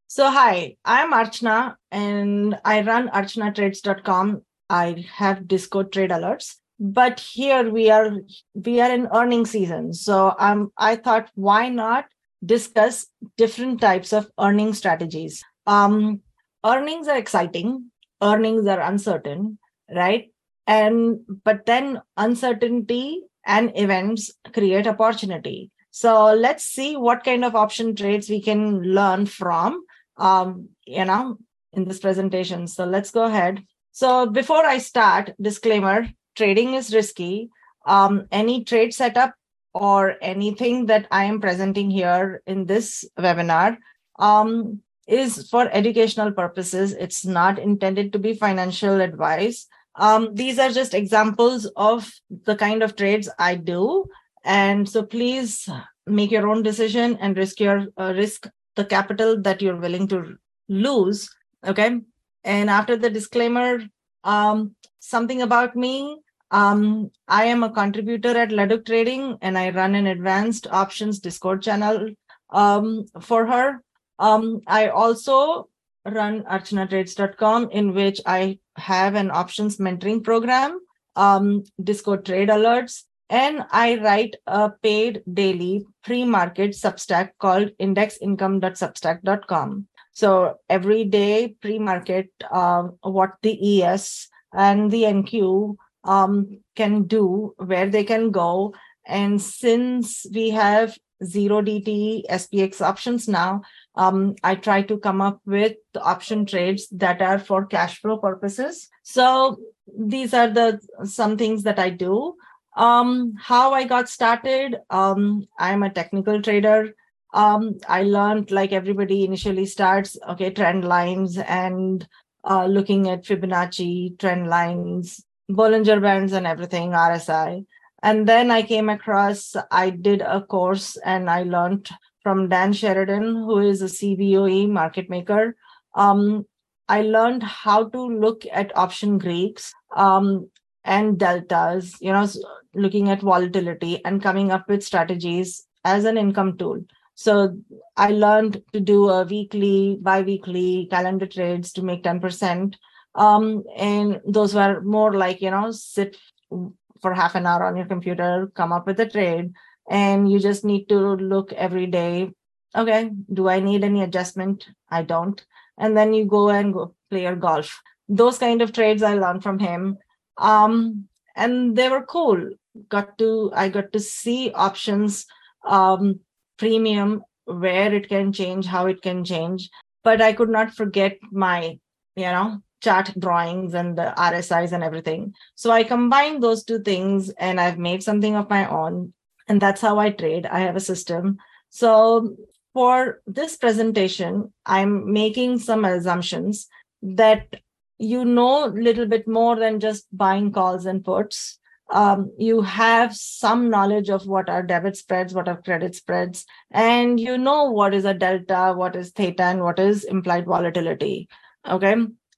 So, hi, I'm Archana and I run archanatrades.com. I have Discord trade alerts, but here we are in earning season. So, I thought why not discuss different types of earning strategies. Earnings are exciting, earnings are uncertain, right? And but then uncertainty and events create opportunity. So let's see what kind of option trades we can learn from um, you know, in this presentation. So let's go ahead. So before I start, disclaimer, trading is risky. Any trade setup or anything that I am presenting here in this webinar is for educational purposes. It's not intended to be financial advice. These are just examples of the kind of trades I do. And so please make your own decision and risk the capital that you're willing to lose. Okay. And after the disclaimer, something about me. I am a contributor at Leduc Trading and I run an advanced options Discord channel for her. I also run archanatrades.com, in which I have an options mentoring program, Discord trade alerts, and I write a paid daily pre-market Substack called indexincome.substack.com. So every day pre-market, what the ES and the NQ can do, where they can go. And since we have zero DT SPX options now, I try to come up with the option trades that are for cash flow purposes. So these are the some things that I do. How I got started, I'm a technical trader. I learned, like everybody initially starts, okay, trend lines and looking at Fibonacci trend lines, Bollinger Bands and everything, RSI. And then I came across, I did a course and I learned from Dan Sheridan, who is a CBOE market maker. I learned how to look at option Greeks and deltas, looking at volatility and coming up with strategies as an income tool. So I learned to do a weekly, bi-weekly calendar trades to make 10%. And those were more like, sit for half an hour on your computer, come up with a trade, and you just need to look every day. Okay, do I need any adjustment? I don't. And then you go and go play your golf. Those kind of trades I learned from him. And they were cool. I got to see options, premium, where it can change, how it can change. But I could not forget my, chart drawings and the RSIs and everything. So I combined those two things and I've made something of my own. And that's how I trade. I have a system. So for this presentation, I'm making some assumptions that you know a little bit more than just buying calls and puts. You have some knowledge of what are debit spreads, what are credit spreads, and you know what is a delta, what is theta, and what is implied volatility. Okay.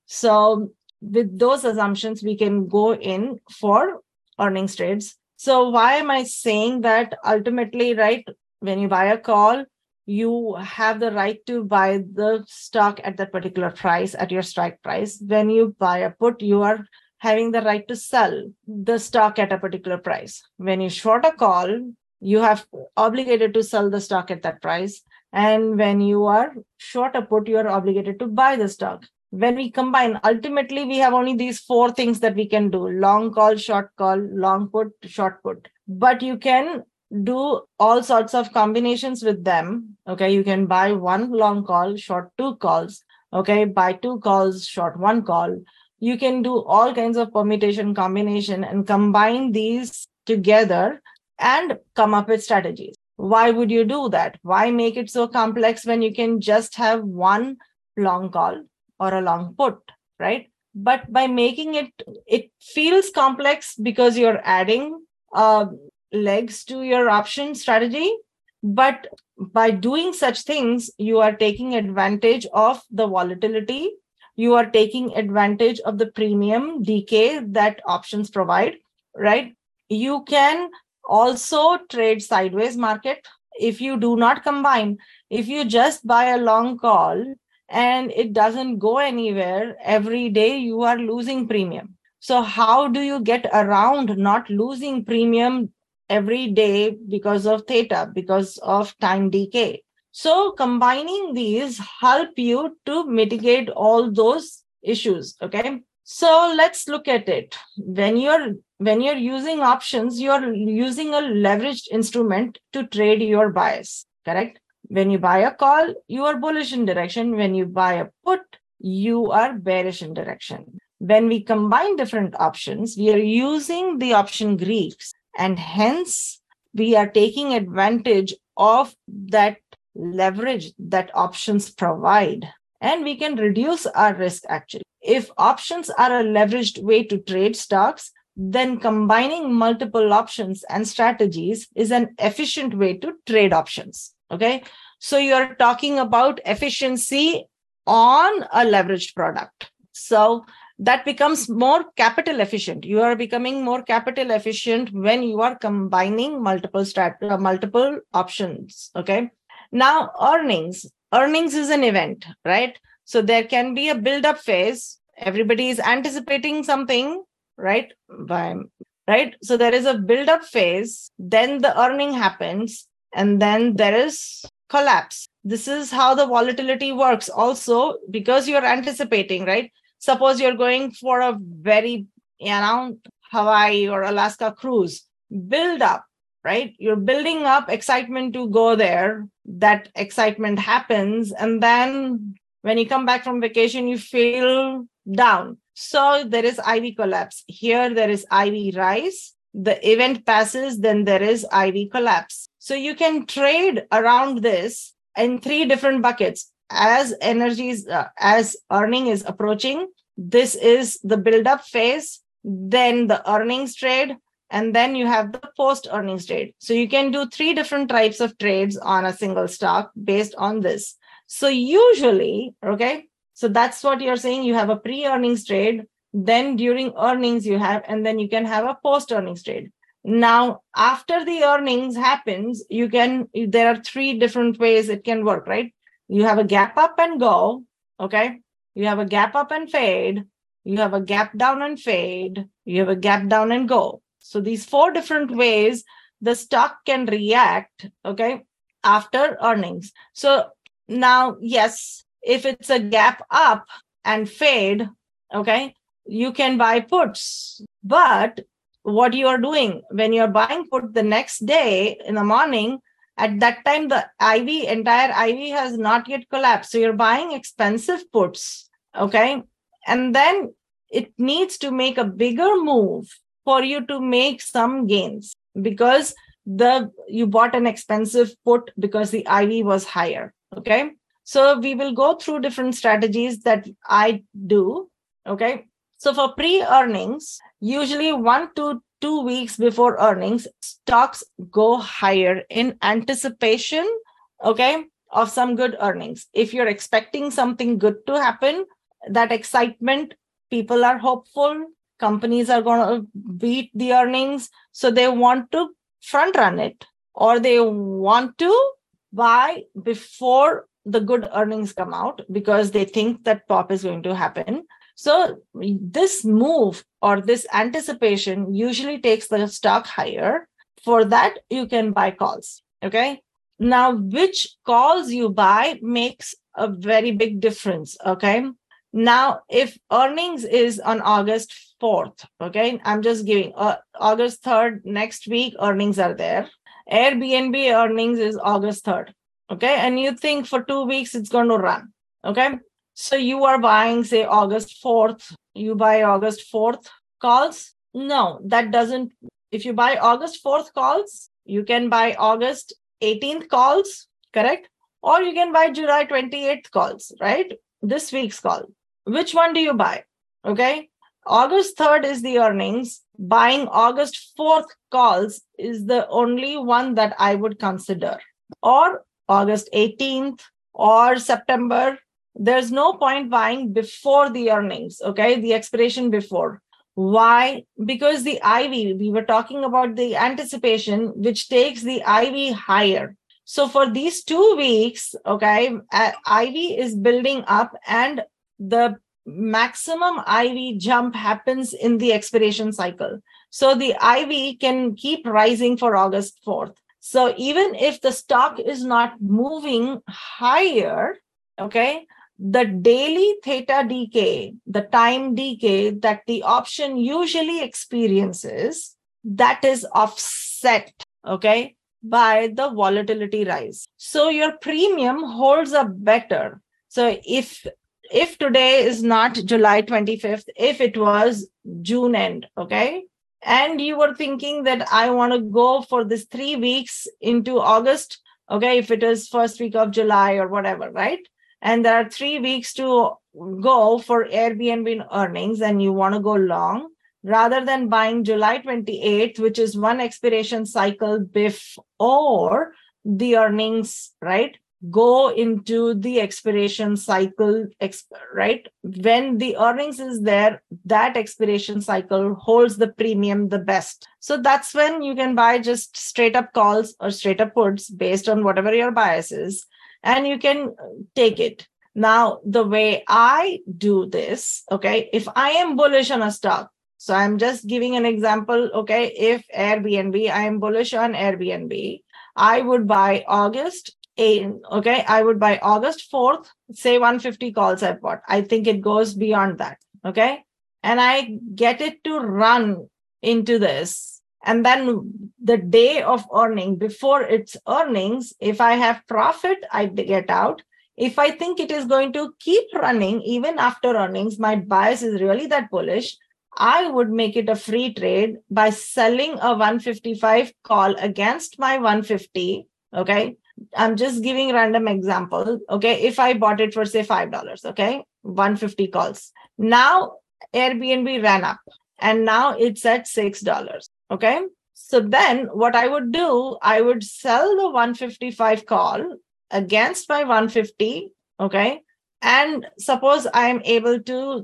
So with those assumptions, we can go in for earnings trades. So why am I saying that? Ultimately, right, when you buy a call, you have the right to buy the stock at that particular price, at your strike price. When you buy a put, you are having the right to sell the stock at a particular price. When you short a call, you have obligated to sell the stock at that price. And when you are short a put, you are obligated to buy the stock. When we combine, ultimately, we have only these four things that we can do: long call, short call, long put, short put. But you can do all sorts of combinations with them. Okay, you can buy one long call, short two calls. Okay, buy two calls, short one call. You can do all kinds of permutation, combination, and combine these together and come up with strategies. Why would you do that? Why make it so complex when you can just have one long call or a long put, right? But by making it feels complex because you're adding legs to your option strategy. But by doing such things, you are taking advantage of the volatility. You are taking advantage of the premium decay that options provide, right? You can also trade sideways market if you do not combine. If you just buy a long call and it doesn't go anywhere, every day you are losing premium. So how do you get around not losing premium every day because of theta, because of time decay? So combining these help you to mitigate all those issues. Okay. So let's look at it. When you're using options, you're using a leveraged instrument to trade your bias. Correct? When you buy a call, you are bullish in direction. When you buy a put, you are bearish in direction. When we combine different options, we are using the option Greeks, and hence we are taking advantage of that leverage that options provide, and we can reduce our risk actually. If options are a leveraged way to trade stocks, then combining multiple options and strategies is an efficient way to trade options. Okay. So you're talking about efficiency on a leveraged product. So that becomes more capital efficient. You are becoming more capital efficient when you are combining multiple options. Okay. Now, earnings is an event, right? So there can be a build up phase. Everybody is anticipating something, right? Right. So there is a build up phase, then the earning happens, and then there is collapse. This is how the volatility works also, because you're anticipating, right? Suppose you're going for a very, Hawaii or Alaska cruise, build up, right? You're building up excitement to go there. That excitement happens. And then when you come back from vacation, you feel down. So there is IV collapse. Here, there is IV rise. The event passes, then there is IV collapse. So you can trade around this in three different buckets. As earning is approaching, this is the build-up phase, then the earnings trade, and then you have the post-earnings trade. So you can do three different types of trades on a single stock based on this. So usually, okay, so that's what you're saying. You have a pre-earnings trade, then during earnings you have, and then you can have a post-earnings trade. Now, after the earnings happens, there are three different ways it can work, right? You have a gap up and go, okay? You have a gap up and fade. You have a gap down and fade. You have a gap down and go. So these four different ways the stock can react, okay, after earnings. So now, yes, if it's a gap up and fade, okay, you can buy puts. But what you are doing when you're buying put the next day in the morning, at that time, the entire IV has not yet collapsed. So you're buying expensive puts, okay? And then it needs to make a bigger move for you to make some gains, because you bought an expensive put because the IV was higher, okay? So we will go through different strategies that I do, okay? So for pre-earnings, usually 1 to 2 weeks before earnings, stocks go higher in anticipation, okay, of some good earnings. If you're expecting something good to happen, that excitement, people are hopeful, companies are going to beat the earnings, so they want to front run it, or they want to buy before the good earnings come out because they think that pop is going to happen. So this move or this anticipation usually takes the stock higher. For that, you can buy calls. Okay. Now, which calls you buy makes a very big difference. Okay. Now, if earnings is on August 4th, okay, I'm just giving August 3rd, next week, earnings are there. Airbnb earnings is August 3rd. Okay. And you think for 2 weeks it's going to run. Okay. So you are buying, say, August 4th. You buy August 4th calls? No, that doesn't. If you buy August 4th calls, you can buy August 18th calls, correct? Or you can buy July 28th calls, right? This week's call. Which one do you buy? Okay. August 3rd is the earnings. Buying August 4th calls is the only one that I would consider. Or August 18th or September. There's no point buying before the earnings, okay? The expiration before. Why? Because the IV, we were talking about the anticipation, which takes the IV higher. So for these 2 weeks, okay, IV is building up and the maximum IV jump happens in the expiration cycle. So the IV can keep rising for August 4th. So even if the stock is not moving higher, okay, the daily theta decay, the time decay that the option usually experiences, that is offset, okay, by the volatility rise. So your premium holds up better. So if today is not July 25th, if it was June end, okay, and you were thinking that I want to go for this 3 weeks into August, okay, if it is first week of July or whatever, right? And there are 3 weeks to go for Airbnb earnings and you want to go long, rather than buying July 28th, which is one expiration cycle before the earnings, right? Go into the expiration cycle, right? When the earnings is there, that expiration cycle holds the premium the best. So that's when you can buy just straight up calls or straight up puts based on whatever your bias is, and you can take it. Now, the way I do this, okay, if I am bullish on a stock, so I'm just giving an example, okay, if Airbnb, I am bullish on Airbnb, I would buy August 8th, okay, I would buy August 4th, say 150 calls I bought. I think it goes beyond that, okay? And I get it to run into this. And then the day of earning, before its earnings, if I have profit, I get out. If I think it is going to keep running even after earnings, my bias is really that bullish, I would make it a free trade by selling a 155 call against my 150, okay? I'm just giving random example, okay? If I bought it for say $5, okay? 150 calls. Now Airbnb ran up and now it's at $6, okay? So then what I would do, I would sell the 155 call against my 150, okay? And suppose I am able to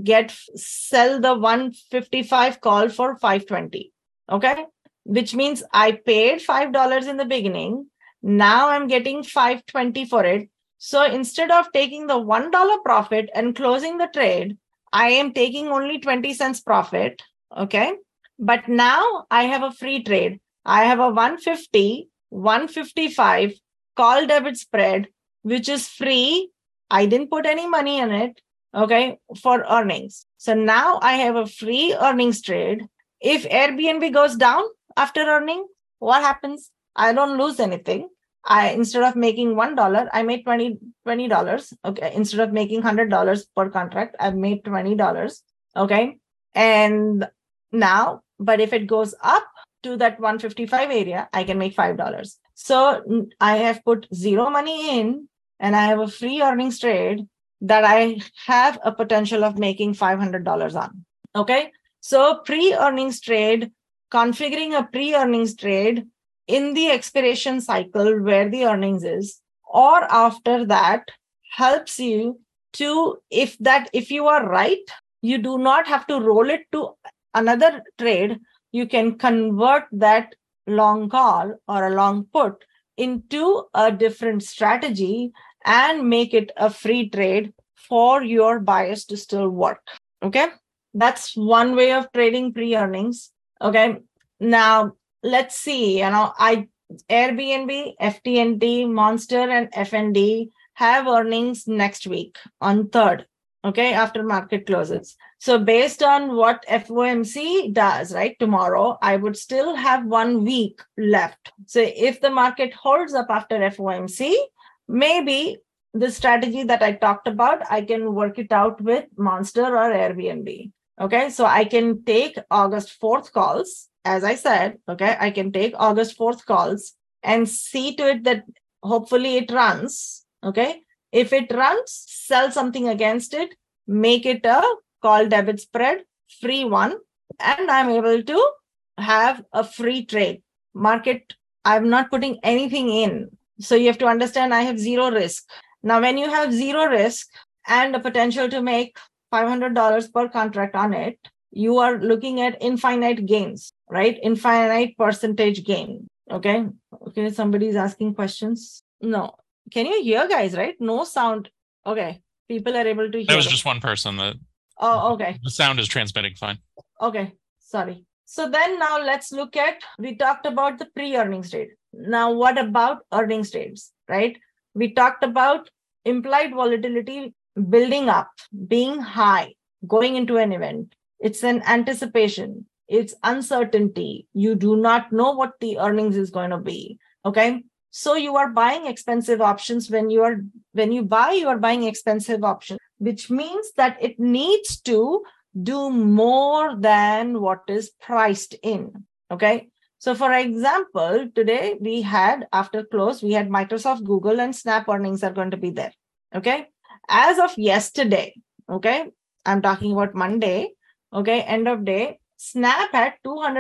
sell the 155 call for 520, okay? Which means I paid $5 in the beginning. Now I'm getting 520 for it. So instead of taking the $1 profit and closing the trade, I am taking only 20 cents profit, okay? But now I have a free trade. I have a 150, 155 call debit spread, which is free. I didn't put any money in it, okay, for earnings. So now I have a free earnings trade. If Airbnb goes down after earning, what happens? I don't lose anything. Instead of making $1, I made $20. Okay. Instead of making $100 per contract, I've made $20. Okay. And now, but if it goes up to that 155 area, I can make $5. So I have put zero money in and I have a free earnings trade that I have a potential of making $500 on. Okay. So pre-earnings trade, configuring a pre-earnings trade in the expiration cycle where the earnings is, or after that, helps you to, if you are right, you do not have to roll it to another trade. You can convert that long call or a long put into a different strategy and make it a free trade for your bias to still work. Okay. That's one way of trading pre-earnings. Okay. Now, let's see, Airbnb, FT&T, Monster, and FND have earnings next week on 3rd, okay, after market closes. So based on what FOMC does, right, tomorrow, I would still have 1 week left. So if the market holds up after FOMC, maybe the strategy that I talked about, I can work it out with Monster or Airbnb. Okay, so I can take August 4th calls. As I said, okay, I can take August 4th calls and see to it that hopefully it runs. Okay. If it runs, sell something against it, make it a call debit spread, free one, and I'm able to have a free trade. Market, I'm not putting anything in. So you have to understand I have zero risk. Now, when you have zero risk and a potential to make $500 per contract on it, you are looking at infinite gains, right? Infinite percentage gain. Okay. Okay. Somebody's asking questions. No. Can you hear, guys, right? No sound. Okay. People are able to hear. That was just one person that. Oh, okay. The sound is transmitting fine. Okay. Sorry. So then now let's look at, we talked about the pre-earnings rate. Now, what about earnings rates, right? We talked about implied volatility building up, being high, going into an event. It's an anticipation. It's uncertainty. You do not know what the earnings is going to be. Okay. So you are buying expensive options. When you buy, you are buying expensive options, which means that it needs to do more than what is priced in. Okay. So for example, today we had, after close, we had Microsoft, Google, and Snap earnings are going to be there. Okay. As of yesterday, okay, I'm talking about Monday, okay, end of day, Snap had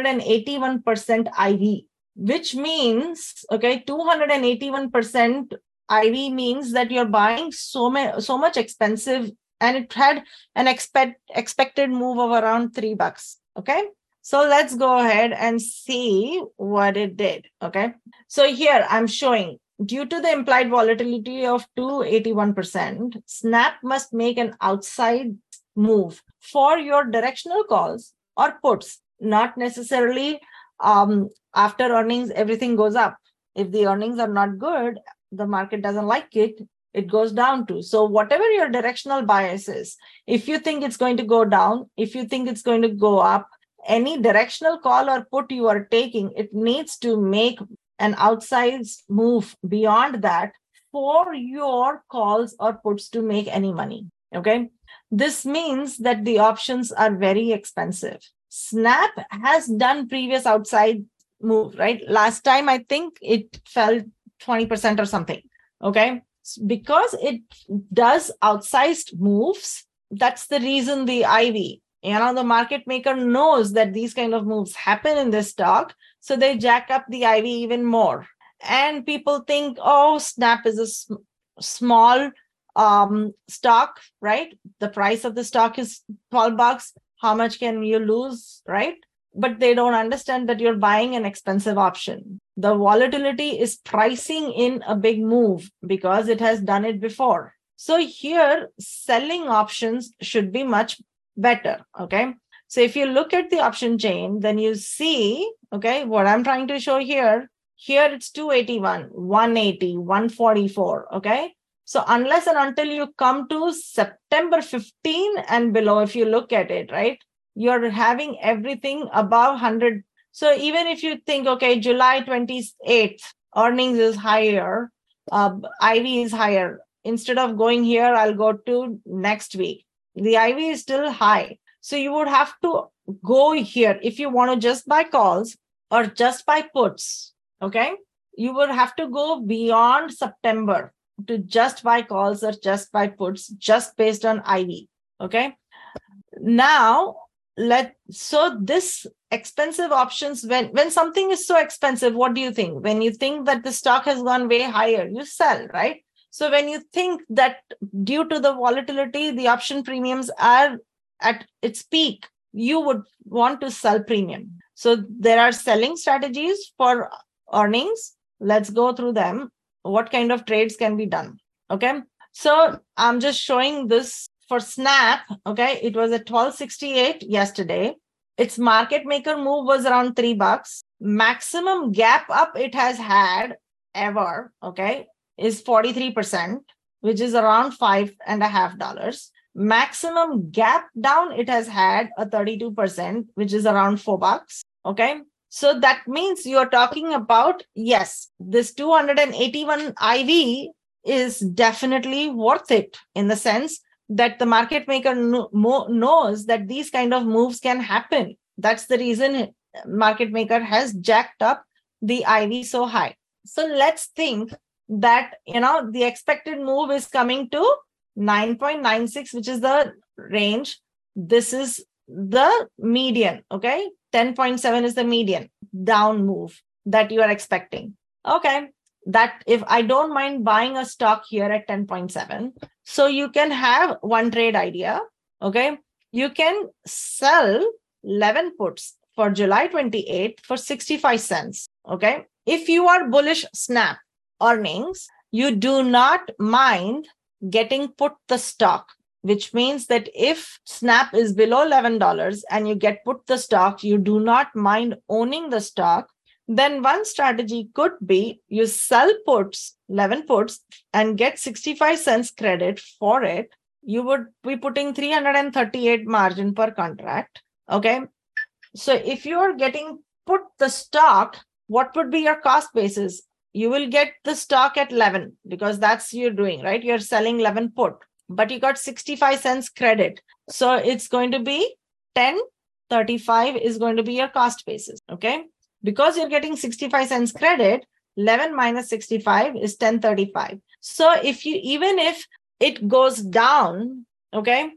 281% IV, which means, okay, 281% IV means that you're buying so much expensive, and it had an expected move of around $3. Okay. So let's go ahead and see what it did. Okay. So here I'm showing, due to the implied volatility of 281%, Snap must make an outside move for your directional calls or puts, not necessarily after earnings, everything goes up. If the earnings are not good, the market doesn't like it, it goes down to. So whatever your directional bias is, if you think it's going to go down, if you think it's going to go up, any directional call or put you are taking, it needs to make an outsized move beyond that for your calls or puts to make any money. Okay. This means that the options are very expensive. Snap has done previous outside move, right? Last time, I think it fell 20% or something. Okay. Because it does outsized moves, that's the reason the IV, the market maker knows that these kind of moves happen in this stock. So they jack up the IV even more. And people think, oh, Snap is a small stock, right? The price of the stock is $12. How much can you lose, right? But they don't understand that you're buying an expensive option. The volatility is pricing in a big move because it has done it before. So here, selling options should be much better. Okay. So if you look at the option chain, then you see, okay, what I'm trying to show here it's 281, 180, 144. Okay. So unless and until you come to September 15 and below, if you look at it, right, you're having everything above 100. So even if you think, okay, July 28th, earnings is higher, IV is higher. Instead of going here, I'll go to next week. The IV is still high. So you would have to go here if you want to just buy calls or just buy puts. Okay. You would have to go beyond September to just buy calls or just buy puts just based on IV. Okay. Now, so this expensive options, when something is so expensive, what do you think? When you think that the stock has gone way higher, you sell, right? So when you think that due to the volatility, the option premiums are at its peak, you would want to sell premium. So there are selling strategies for earnings. Let's go through them. What kind of trades can be done? Okay. So I'm just showing this for Snap. Okay. It was at 1268 yesterday. Its market maker move was around $3. Maximum gap up it has had ever, okay, is 43%, which is around $5.50. Maximum gap down it has had a 32%, which is around $4. Okay. So that means you're talking about, yes, this 281 IV is definitely worth it in the sense that the market maker knows that these kind of moves can happen. That's the reason market maker has jacked up the IV so high. So let's think that, the expected move is coming to 9.96, which is the range. This is the median. Okay. 10.7 is the median down move that you are expecting. Okay. That if I don't mind buying a stock here at 10.7, so you can have one trade idea. Okay. You can sell 11 puts for July 28th for 65 cents. Okay. if you are bullish Snap earnings, you do not mind getting put the stock, which means that if Snap is below $11 and you get put the stock, you do not mind owning the stock. Then one strategy could be you sell puts, 11 puts, and get 65 cents credit for it. You would be putting 338 margin per contract. Okay. So if you are getting put the stock, what would be your cost basis? You will get the stock at 11 because that's you're doing, right? You're selling 11 put, but you got 65 cents credit. So it's going to be 10.35 is going to be your cost basis. Okay. Because you're getting 65 cents credit, 11 minus 65 is 10.35. So even if it goes down, okay,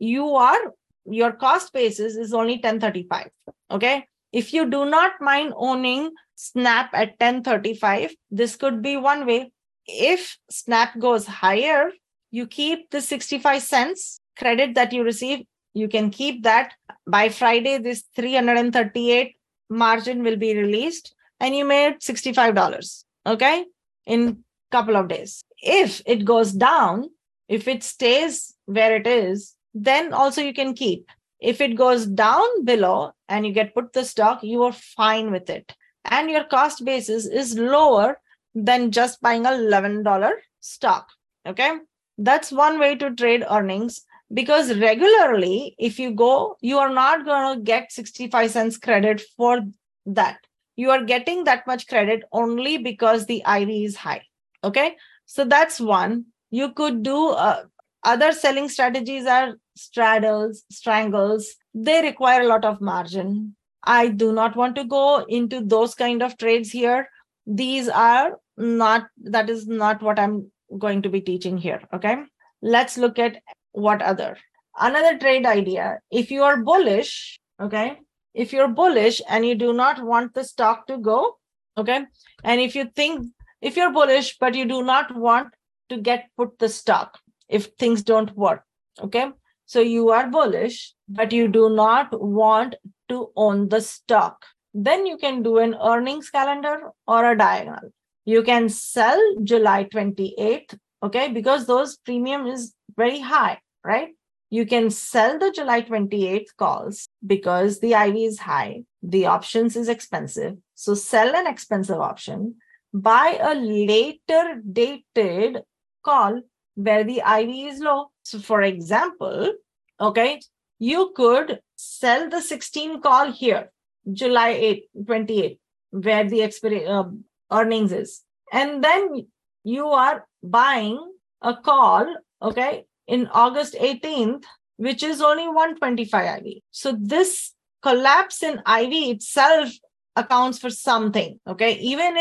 your cost basis is only 10.35. Okay. If you do not mind owning Snap at 10.35, this could be one way. If Snap goes higher, you keep the 65 cents credit that you receive. You can keep that. By Friday, this 338 margin will be released and you made $65, okay, in a couple of days. If it goes down, if it stays where it is, then also you can keep. If it goes down below and you get put the stock, you are fine with it. And your cost basis is lower than just buying a $11 stock. Okay. That's one way to trade earnings, because regularly, if you go, you are not going to get 65 cents credit for that. You are getting that much credit only because the IV is high. Okay. So that's one. You could do other selling strategies are straddles, strangles. They require a lot of margin. I do not want to go into those kind of trades here. That is not what I'm going to be teaching here. Okay. Let's look at another trade idea. If you are bullish, okay, if you're bullish and you do not want the stock to go, okay, and if you're bullish, but you do not want to get put the stock if things don't work, okay, so you are bullish, but you do not want to own the stock, then you can do an earnings calendar or a diagonal. You can sell July 28th, okay, because those premium is very high, right? You can sell the July 28th calls because the IV is high, the options is expensive. So sell an expensive option, buy a later dated call where the IV is low. So for example, okay, you could sell the 16 call here, July 28, where the earnings is. And then you are buying a call, okay, in August 18th, which is only 125 IV. So this collapse in IV itself accounts for something, okay? Even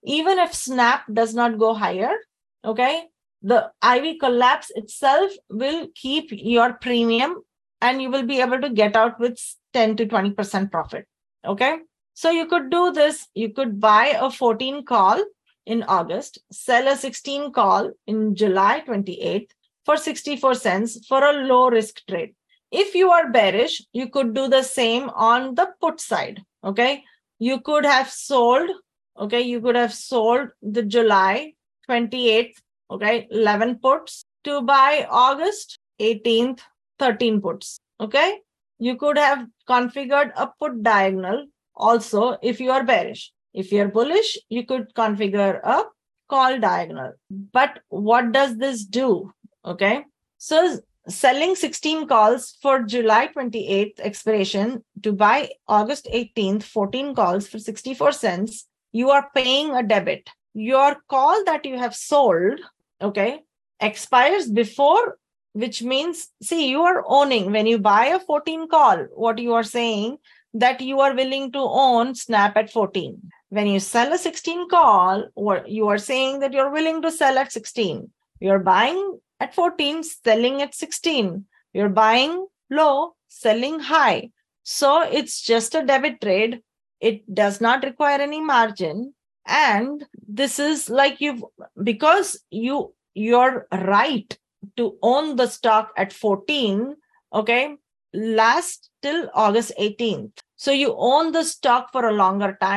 if Snap does not go higher, okay, the IV collapse itself will keep your premium and you will be able to get out with 10 to 20% profit, okay? So you could do this. You could buy a 14 call in August, sell a 16 call in July 28th for 64 cents for a low risk trade. If you are bearish, you could do the same on the put side, okay? You could have sold, okay? You could have sold the July 28th, okay, 11 puts to buy August 18th, 13 puts, okay? You could have configured a put diagonal also if you are bearish. If you're bullish, you could configure a call diagonal. But what does this do? Okay. So selling 16 calls for July 28th expiration to buy August 18th, 14 calls for 64 cents, you are paying a debit. Your call that you have sold, okay, expires before, which means, see, you are owning. When you buy a 14 call, what you are saying that you are willing to own Snap at 14. When you sell a 16 call, or you are saying that you're willing to sell at 16. You're buying at 14, selling at 16. You're buying low, selling high. So it's just a debit trade. It does not require any margin. And this is like because you're right to own the stock at 14, okay, last till August 18th. So you own the stock for a longer time.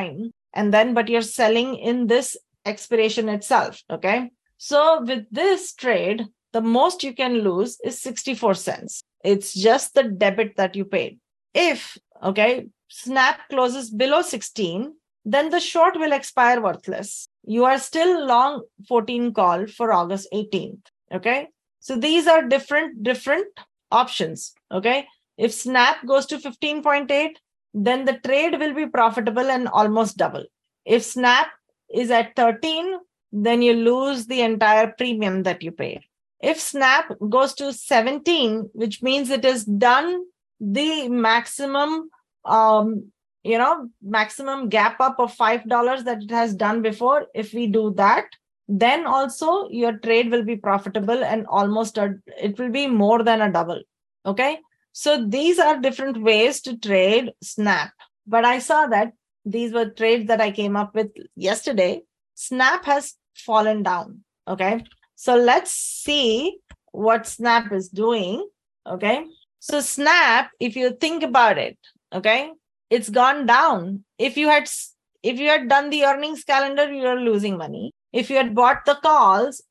and then, but you're selling in this expiration itself. Okay. So with this trade, the most you can lose is 64 cents. It's just the debit that you paid. If, okay, Snap closes below 16, then the short will expire worthless. You are still long 14 call for August 18th. Okay. So these are different options. Okay. If Snap goes to 15.8, then the trade will be profitable and almost double. If Snap is at 13, then you lose the entire premium that you paid. If Snap goes to 17, which means it has done the maximum, maximum gap up of $5 that it has done before, if we do that, then also your trade will be profitable and it will be more than a double. Okay. So these are different ways to trade Snap. But I saw that these were trades that I came up with yesterday. Snap has fallen down. Okay. So let's see what Snap is doing. Okay. So Snap, if you think about it, okay, it's gone down. If you had done the earnings calendar, you are losing money. If you had bought the calls,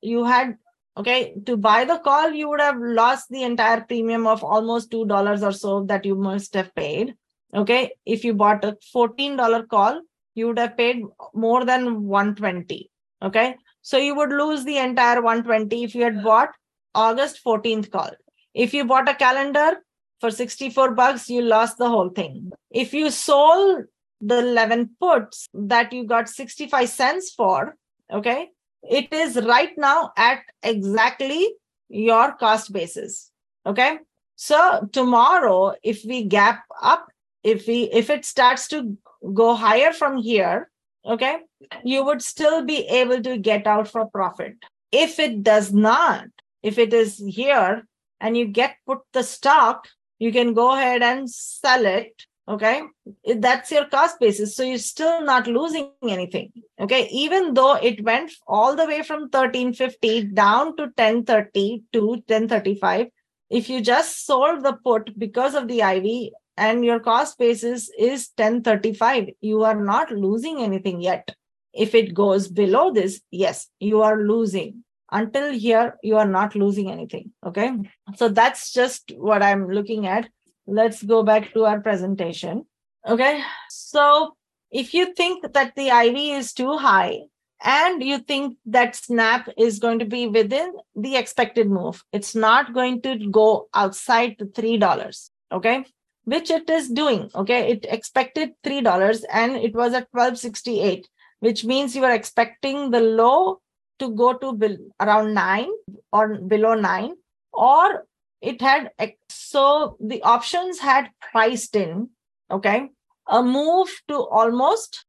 to buy the call, you would have lost the entire premium of almost $2 or so that you must have paid. Okay. If you bought a $14 call, you would have paid more than $120. Okay. So you would lose the entire $120 if you had bought August 14th call. If you bought a calendar for $64, you lost the whole thing. If you sold the 11 puts that you got 65 cents for, okay, it is right now at exactly your cost basis. Okay. So tomorrow, if we gap up, if it starts to go higher from here, okay, you would still be able to get out for profit. If it does not, if it is here and you put the stock, you can go ahead and sell it. Okay. That's your cost basis. So you're still not losing anything. Okay. Even though it went all the way from 1350 down to 1030 to 1035, if you just sold the put because of the IV and your cost basis is 1035, you are not losing anything yet. If it goes below this, yes, you are losing. Until here, you are not losing anything. Okay. So that's just what I'm looking at. Let's go back to our presentation. Okay. So if you think that the IV is too high and you think that Snap is going to be within the expected move, it's not going to go outside the $3. Okay. Which it is doing. Okay. It expected $3 and it was at 1268, which means you are expecting the low to go to around 9 or below 9, or it had, so the options had priced in, okay, a move to almost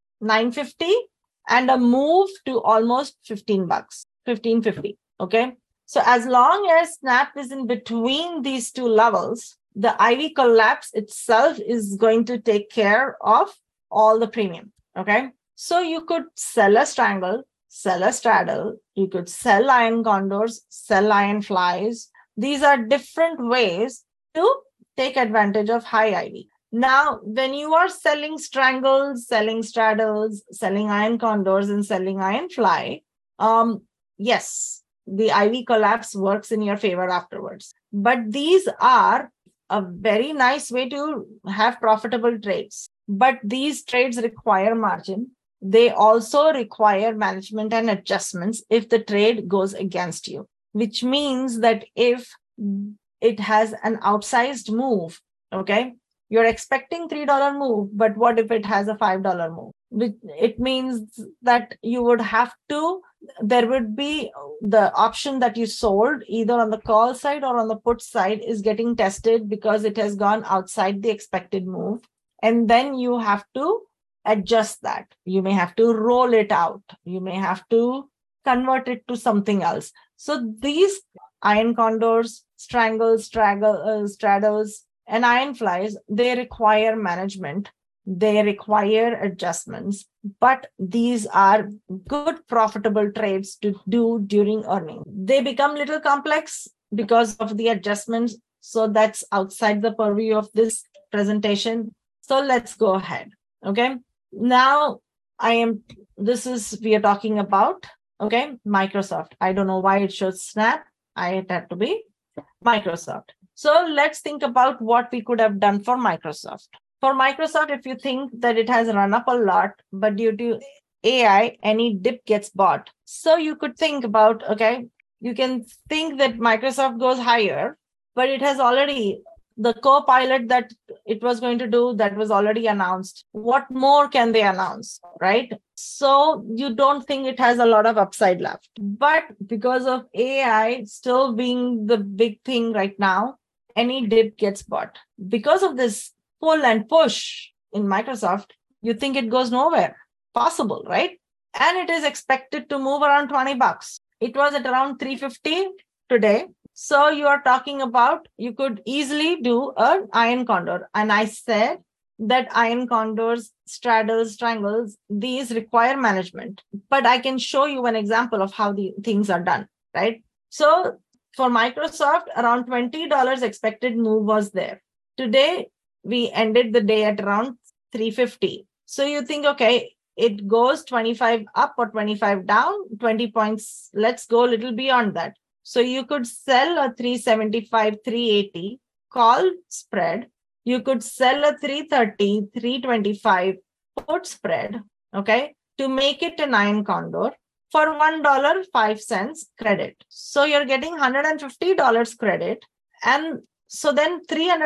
950 and a move to almost $15, 1550. Okay. So as long as Snap is in between these two levels, the IV collapse itself is going to take care of all the premium. Okay. So you could sell a strangle, sell a straddle, you could sell iron condors, sell iron flies. These are different ways to take advantage of high IV. Now, when you are selling strangles, selling straddles, selling iron condors, and selling iron fly, yes, the IV collapse works in your favor afterwards. But these are a very nice way to have profitable trades. But these trades require margin. They also require management and adjustments if the trade goes against you, which means that if it has an outsized move, okay, you're expecting $3 move, but what if it has a $5 move? It means that you would have to, there would be the option that you sold either on the call side or on the put side is getting tested because it has gone outside the expected move. And then you have to adjust that. You may have to roll it out. You may have to convert it to something else. So these iron condors, strangles, straddles, and iron flies, they require management. They require adjustments, but these are good profitable trades to do during earning. They become little complex because of the adjustments. So that's outside the purview of this presentation. So let's go ahead. Okay. Now, we are talking about, okay, Microsoft. I don't know why it shows Snap. It had to be Microsoft. So let's think about what we could have done for Microsoft. For Microsoft, if you think that it has run up a lot, but due to AI, any dip gets bought. So you could think about, okay, you can think that Microsoft goes higher, but it has already, the co-pilot that it was going to do, that was already announced. What more can they announce, right? So you don't think it has a lot of upside left. But because of AI still being the big thing right now, any dip gets bought. Because of this pull and push in Microsoft, you think it goes nowhere. Possible, right? And it is expected to move around $20. It was at around 350 today. So you are talking about, you could easily do an iron condor. And I said that iron condors, straddles, triangles, these require management. But I can show you an example of how the things are done, right? So for Microsoft, around $20 expected move was there. Today, we ended the day at around 350. So you think, okay, it goes 25 up or 25 down, 20 points. Let's go a little beyond that. So you could sell a 375, 380 call spread. You could sell a 330, 325 put spread, okay, to make it an iron condor for $1.05 credit. So you're getting $150 credit. And so then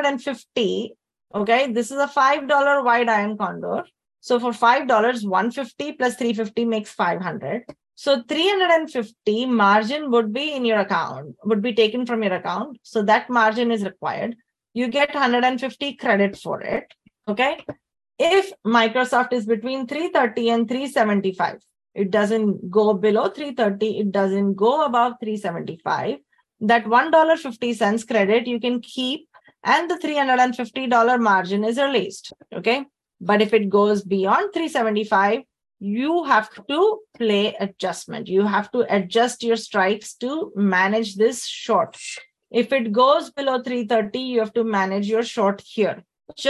350, okay, this is a $5 wide iron condor. So for $5, 150 plus 350 makes 500. So 350 margin would be in your account, would be taken from your account. So that margin is required. You get 150 credit for it. Okay. If Microsoft is between 330 and 375, it doesn't go below 330, it doesn't go above 375. That $1.50 credit you can keep, and the $350 margin is released. Okay. But if it goes beyond 375, you have to play adjustment. You have to adjust your strikes to manage this short. If it goes below 330, you have to manage your short here.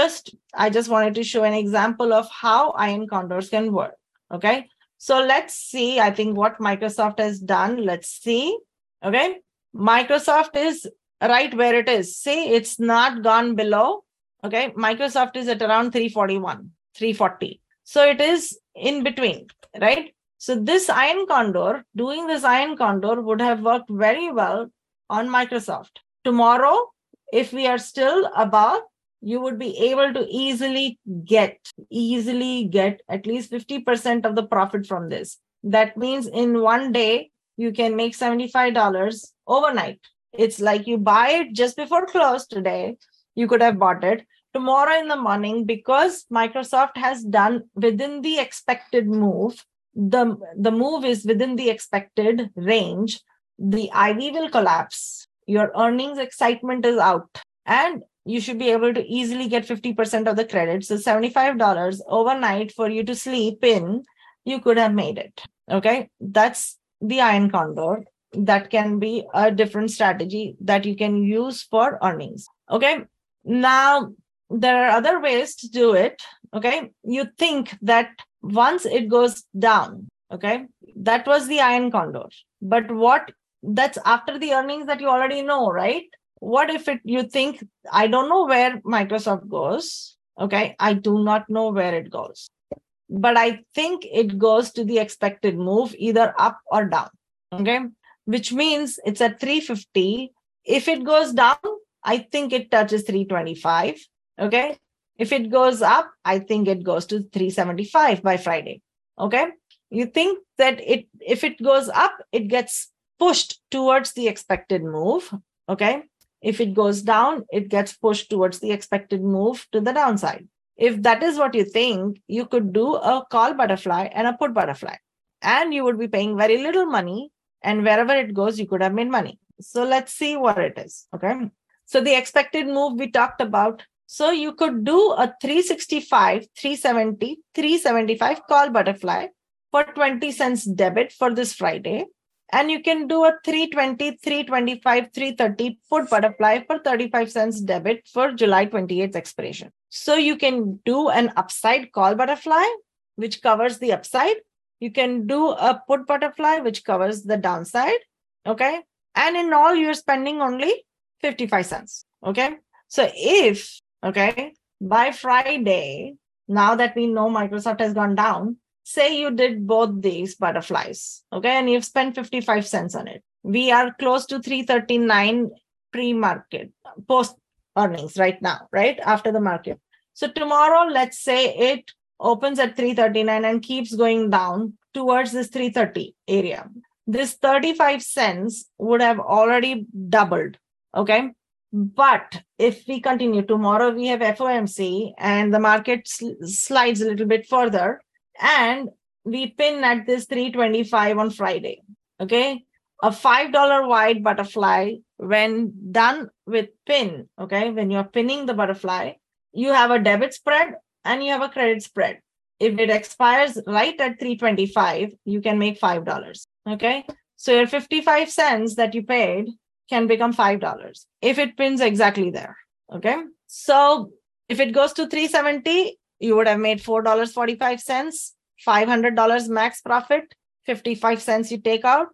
I just wanted to show an example of how iron condors can work. Okay. So let's see, I think what Microsoft has done. Let's see. Okay. Microsoft is right where it is. See, it's not gone below. Okay. Microsoft is at around 341, 340. So it is in between, right? So this iron condor, doing this iron condor would have worked very well on Microsoft. Tomorrow, if we are still above, you would be able to easily get at least 50% of the profit from this. That means in one day, you can make $75 overnight. It's like you buy it just before close today. You could have bought it tomorrow in the morning, because Microsoft has done within the expected move. The move is within the expected range. The IV will collapse. Your earnings excitement is out, and you should be able to easily get 50% of the credit. So $75 overnight for you to sleep in, you could have made it. Okay. That's the iron condor. That can be a different strategy that you can use for earnings. Okay. Now, there are other ways to do it. Okay. You think that once it goes down, okay, that was the iron condor. But that's after the earnings that you already know, right? What if you think, I don't know where Microsoft goes. Okay. I do not know where it goes, but I think it goes to the expected move, either up or down. Okay. Which means it's at 350. If it goes down, I think it touches 325. Okay. If it goes up, I think it goes to 375 by Friday. Okay. You think that if it goes up, it gets pushed towards the expected move. Okay. If it goes down, it gets pushed towards the expected move to the downside. If that is what you think, you could do a call butterfly and a put butterfly, and you would be paying very little money. And wherever it goes, you could have made money. So let's see what it is. Okay. So the expected move we talked about. So you could do a 365, 370, 375 call butterfly for 20 cents debit for this Friday. And you can do a 320, 325, 330 put butterfly for 35 cents debit for July 28th expiration. So you can do an upside call butterfly which covers the upside. You can do a put butterfly, which covers the downside. Okay. And in all, you're spending only 55 cents. Okay. So if, okay, by Friday, now that we know Microsoft has gone down, say you did both these butterflies, okay, and you've spent 55 cents on it. We are close to 339 pre-market, post earnings right now, right? After the market. So tomorrow, let's say it opens at 339 and keeps going down towards this 330 area. This 35 cents would have already doubled, okay? But if we continue, tomorrow we have FOMC and the market slides a little bit further and we pin at this 325 on Friday, okay? A $5 wide butterfly, when done with pin, okay, when you're pinning the butterfly, you have a debit spread and you have a credit spread. If it expires right at 325, you can make $5, okay? So your 55 cents that you paid can become $5 if it pins exactly there, okay? So if it goes to 370, you would have made $4.45, $500 max profit, 55 cents you take out,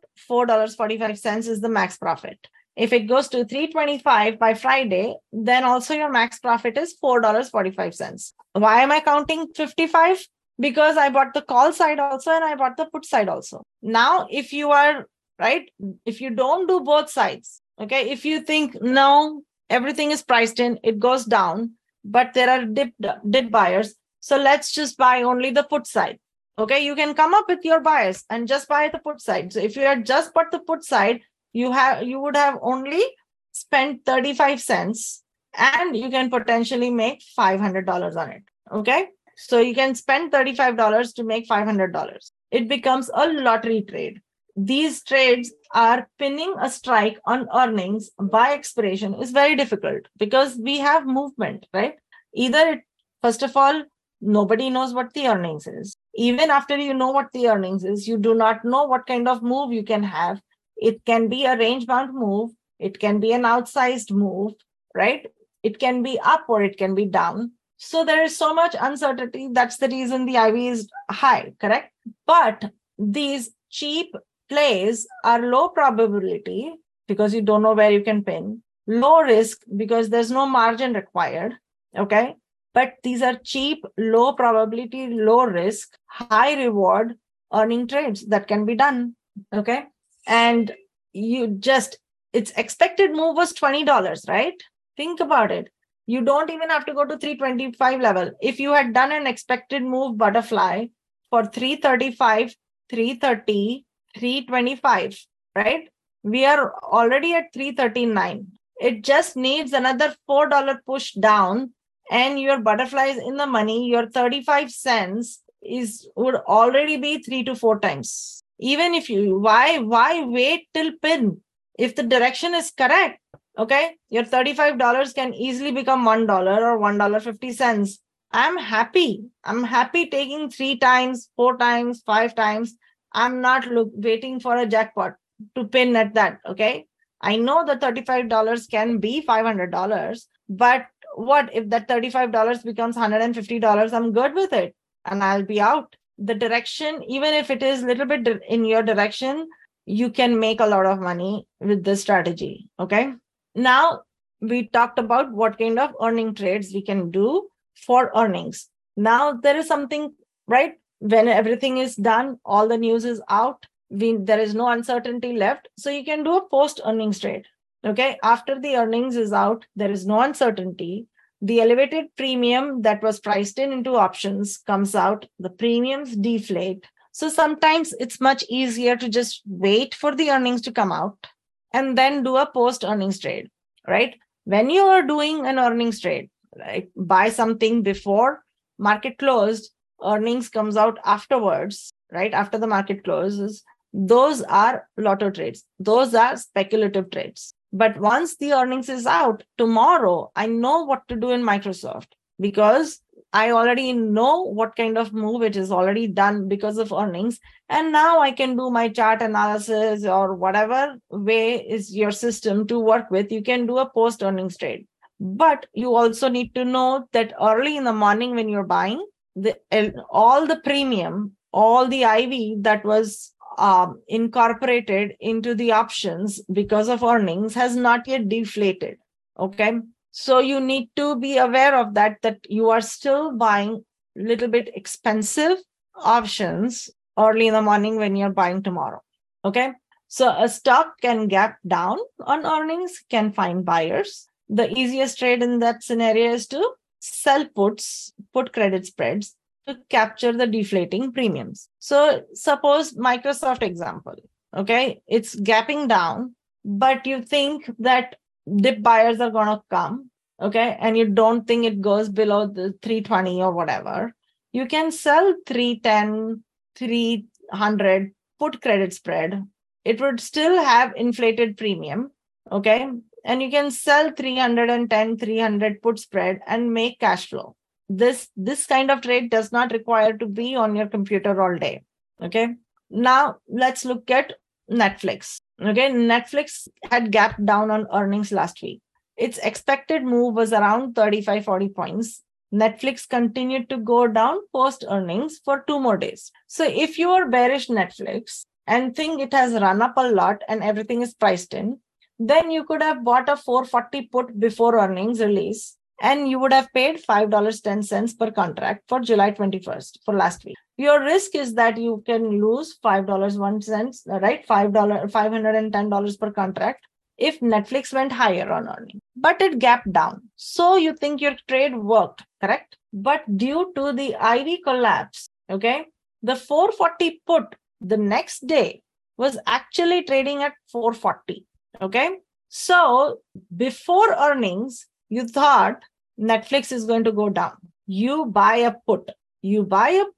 $4.45 is the max profit. If it goes to 325 by Friday, then also your max profit is $4.45. Why am I counting 55? Because I bought the call side also and I bought the put side also. Now, if you are, right, if you don't do both sides, okay, if you think, no, everything is priced in, it goes down, but there are dip buyers. So let's just buy only the put side. Okay, you can come up with your bias and just buy the put side. So if you had just bought the put side, you would have only spent 35 cents and you can potentially make $500 on it. Okay, so you can spend $35 to make $500. It becomes a lottery trade. These trades are pinning a strike on earnings by expiration is very difficult because we have movement, right? Either first of all, nobody knows what the earnings is. Even after you know what the earnings is, you do not know what kind of move you can have. It can be a range-bound move. It can be an outsized move, right? It can be up or it can be down. So there is so much uncertainty. That's the reason the IV is high, correct? But these cheap plays are low probability because you don't know where you can pin, low risk because there's no margin required, okay? But these are cheap, low probability, low risk, high reward earning trades that can be done, okay? And its expected move was $20, right? Think about it. You don't even have to go to 325 level. If you had done an expected move butterfly for 335, 330, 325, right? We are already at 339. It just needs another $4 push down and your butterfly is in the money. Your 35 cents would already be 3 to 4 times. Even if why wait till pin? If the direction is correct, okay, your $35 can easily become $1 or $1.50. I'm happy. I'm happy taking 3 times, 4 times, 5 times. I'm not waiting for a jackpot to pin at that, okay? I know the $35 can be $500, but what if that $35 becomes $150? I'm good with it and I'll be out. The direction, even if it is a little bit in your direction, you can make a lot of money with this strategy, okay? Now, we talked about what kind of earning trades we can do for earnings. Now, there is something, right? When everything is done, all the news is out, there is no uncertainty left. So you can do a post-earnings trade, okay? After the earnings is out, there is no uncertainty. The elevated premium that was priced into options comes out, the premiums deflate. So sometimes it's much easier to just wait for the earnings to come out and then do a post-earnings trade, right? When you are doing an earnings trade, like buy something before market closed, earnings comes out afterwards, right? After the market closes, those are lotto trades. Those are speculative trades. But once the earnings is out, tomorrow, I know what to do in Microsoft because I already know what kind of move it is already done because of earnings. And now I can do my chart analysis or whatever way is your system to work with. You can do a post-earnings trade. But you also need to know that early in the morning when you're buying, all the premium, all the IV that was incorporated into the options because of earnings has not yet deflated. Okay. So you need to be aware of that you are still buying a little bit expensive options early in the morning when you're buying tomorrow. Okay. So a stock can gap down on earnings, can find buyers. The easiest trade in that scenario is to sell put credit spreads to capture the deflating premiums. So suppose Microsoft example, okay, it's gapping down, but you think that dip buyers are going to come, okay, and you don't think it goes below the 320 or whatever, you can sell 310, 300, put credit spread. It would still have inflated premium, okay, and you can sell 310, 300 put spread and make cash flow. This kind of trade does not require to be on your computer all day. Okay. Now let's look at Netflix. Okay. Netflix had gapped down on earnings last week. Its expected move was around 35, 40 points. Netflix continued to go down post earnings for 2 more days. So if you are bearish Netflix and think it has run up a lot and everything is priced in, then you could have bought a 440 put before earnings release, and you would have paid $5.10 per contract for July 21st for last week. Your risk is that you can lose $5.01, right? $510 per contract if Netflix went higher on earnings, but it gapped down. So you think your trade worked, correct? But due to the IV collapse, okay, the 440 put the next day was actually trading at 440. Okay. So before earnings, you thought Netflix is going to go down. You buy a put. You're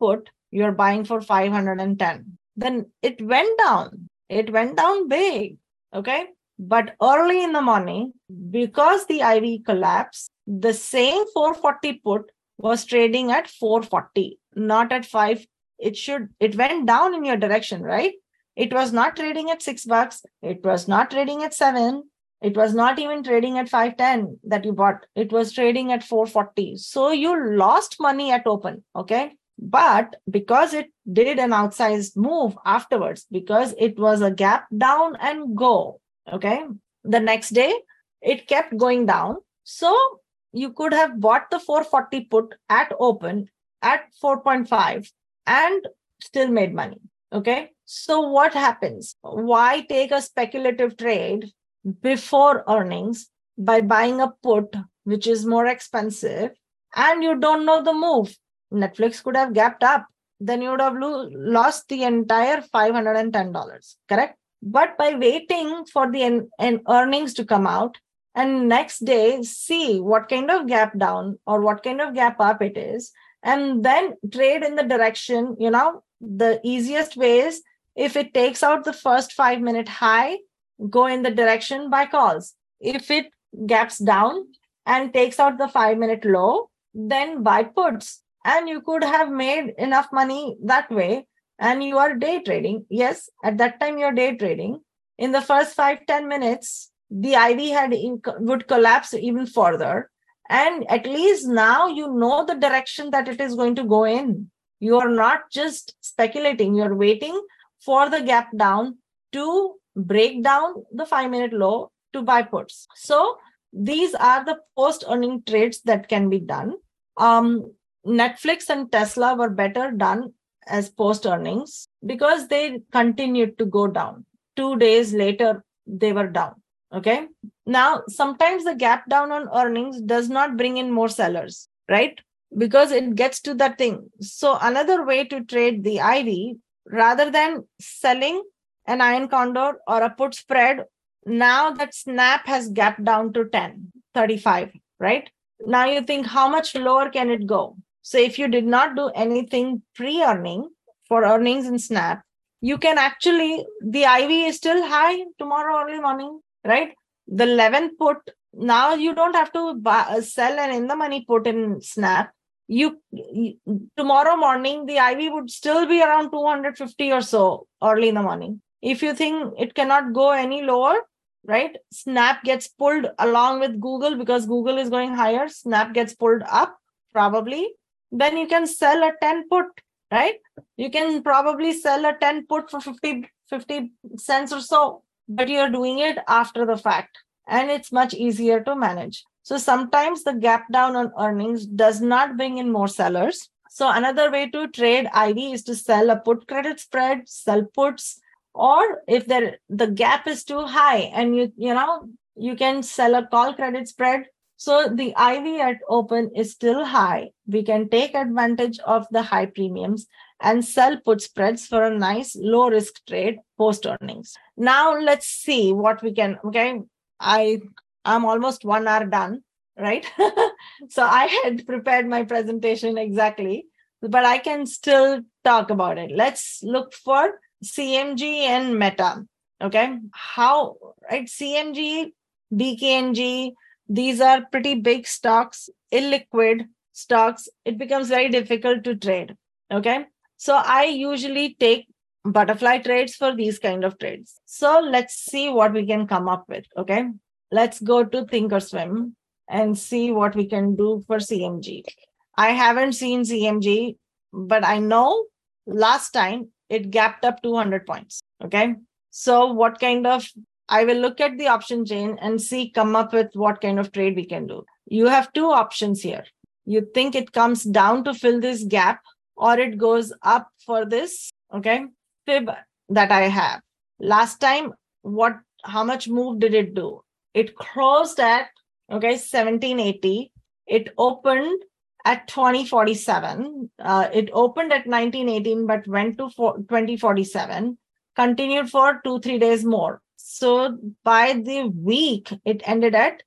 buying for 510. Then it went down. It went down big. Okay. But early in the morning, because the IV collapsed, the same 440 put was trading at 440, not at 5. It went down in your direction, right? It was not trading at $6. It was not trading at 7. It was not even trading at 510 that you bought. It was trading at 440. So you lost money at open. Okay. But because it did an outsized move afterwards, because it was a gap down and go. Okay. The next day, it kept going down. So you could have bought the 440 put at open at 4.5 and still made money. Okay. So what happens? Why take a speculative trade before earnings by buying a put, which is more expensive, and you don't know the move? Netflix could have gapped up. Then you would have lost the entire $510, correct? But by waiting for the earnings to come out and next day see what kind of gap down or what kind of gap up it is, and then trade in the direction, the easiest way is if it takes out the first 5-minute high, go in the direction by calls. If it gaps down and takes out the 5-minute low, then buy puts. And you could have made enough money that way. And you are day trading. Yes, at that time you're day trading. In the first 5-10 minutes, the IV would collapse even further. And at least now you know the direction that it is going to go in. You are not just speculating. You're waiting for the gap down to break down the 5-minute low to buy puts. So these are the post-earning trades that can be done. Netflix and Tesla were better done as post-earnings because they continued to go down. 2 days later, they were down. Okay. Now, sometimes the gap down on earnings does not bring in more sellers, right? Because it gets to that thing. So another way to trade the IV, rather than selling an iron condor or a put spread, now that Snap has gapped down to 10, 35, right? Now you think how much lower can it go? So if you did not do anything pre-earning for earnings in Snap, you can actually, the IV is still high tomorrow early morning, right? The 11 put, now you don't have to sell an in the money put in Snap. Tomorrow morning, the IV would still be around 250 or so early in the morning. If you think it cannot go any lower, right? Snap gets pulled along with Google because Google is going higher. Snap gets pulled up probably. then you can sell a 10 put, right? You can probably sell a 10 put for 50 cents or so, but you're doing it after the fact, and it's much easier to manage. So sometimes the gap down on earnings does not bring in more sellers. So another way to trade IV is to sell a put credit spread, sell puts, or if the gap is too high and you can sell a call credit spread. So the IV at open is still high. We can take advantage of the high premiums and sell put spreads for a nice low risk trade post earnings. Now let's see what we can. Okay, I'm almost 1 hour done, right? So I had prepared my presentation exactly, but I can still talk about it. Let's look for CMG and Meta. Okay, how, right? CMG, BKNG, these are pretty big stocks, illiquid stocks. It becomes very difficult to trade. Okay, so I usually take butterfly trades for these kind of trades. So let's see what we can come up with. Okay, let's go to Thinkorswim and see what we can do for CMG. I haven't seen CMG, but I know last time it gapped up 200 points. Okay, so what kind of, I will look at the option chain and see, come up with what kind of trade we can do. You have two options here. You think it comes down to fill this gap, or it goes up for this, okay, fib that I have. Last time, how much move did it do? It closed at, okay, 1780. It opened at 2047. It opened at 1918, but went to 2047, continued for 2-3 days more. So by the week, it ended at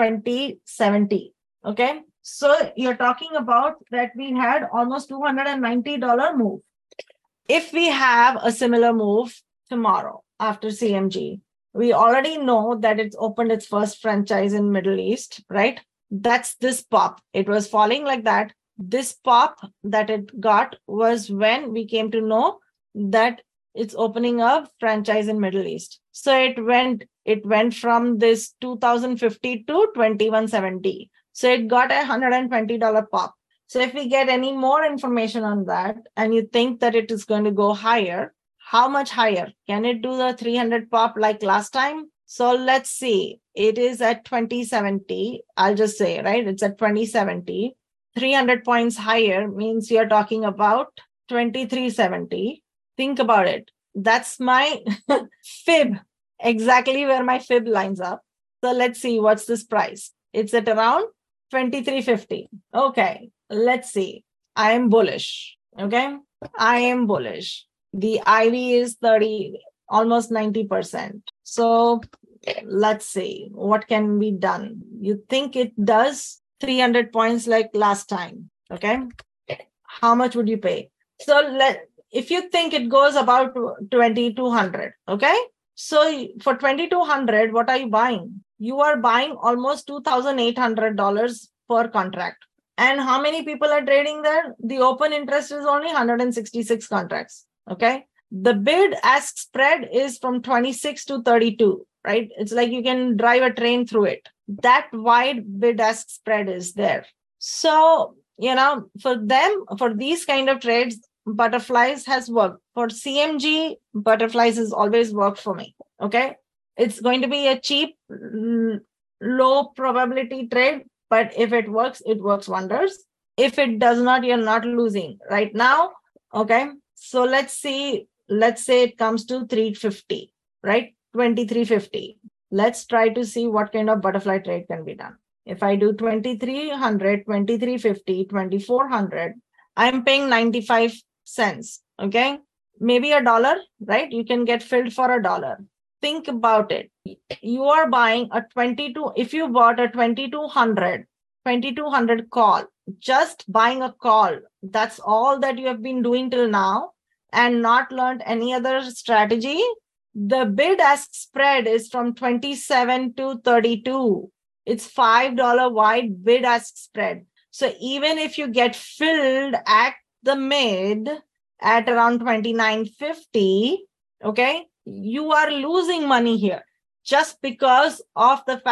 2070. Okay. So you're talking about that we had almost $290 move. If we have a similar move tomorrow after CMG, we already know that it's opened its first franchise in Middle East, right? That's this pop. It was falling like that. This pop that it got was when we came to know that it's opening a franchise in Middle East. So it went from this 2050 to 2170. So it got a $120 pop. So if we get any more information on that, and you think that it is going to go higher, how much higher? Can it do the 300 pop like last time? So let's see. It is at 2070. I'll just say, right? It's at 2070. 300 points higher means you're talking about 2370. Think about it. That's my fib, exactly where my fib lines up. So let's see, what's this price? It's at around 2350. Okay, let's see. I am bullish. Okay, I am bullish. The IV is 30, almost 90%. So let's see, what can be done? You think it does 300 points like last time? Okay, how much would you pay? So if you think it goes about 2200, okay, so for 2200, what are you buying? You are buying almost $2,800 per contract. And how many people are trading there? The open interest is only 166 contracts. Okay, the bid ask spread is from 26 to 32, right? It's like you can drive a train through it. That wide bid ask spread is there. So for them, for these kind of trades, butterflies has worked. For CMG, butterflies has always worked for me. Okay, it's going to be a cheap, low probability trade, but if it works wonders. If it does not, you're not losing right now. Okay, so let's say it comes to 350, right? 2350. Let's try to see what kind of butterfly trade can be done. If I do 2300, 2350, 2400, I'm paying 95 cents. Okay, maybe $1, right? You can get filled for $1. Think about it. You are buying a 22. If you bought a 2200 call, just buying a call, that's all that you have been doing till now and not learned any other strategy. The bid ask spread is from 27 to 32. It's $5 wide bid ask spread. So even if you get filled at the mid at around 29.50, okay, you are losing money here just because of the fact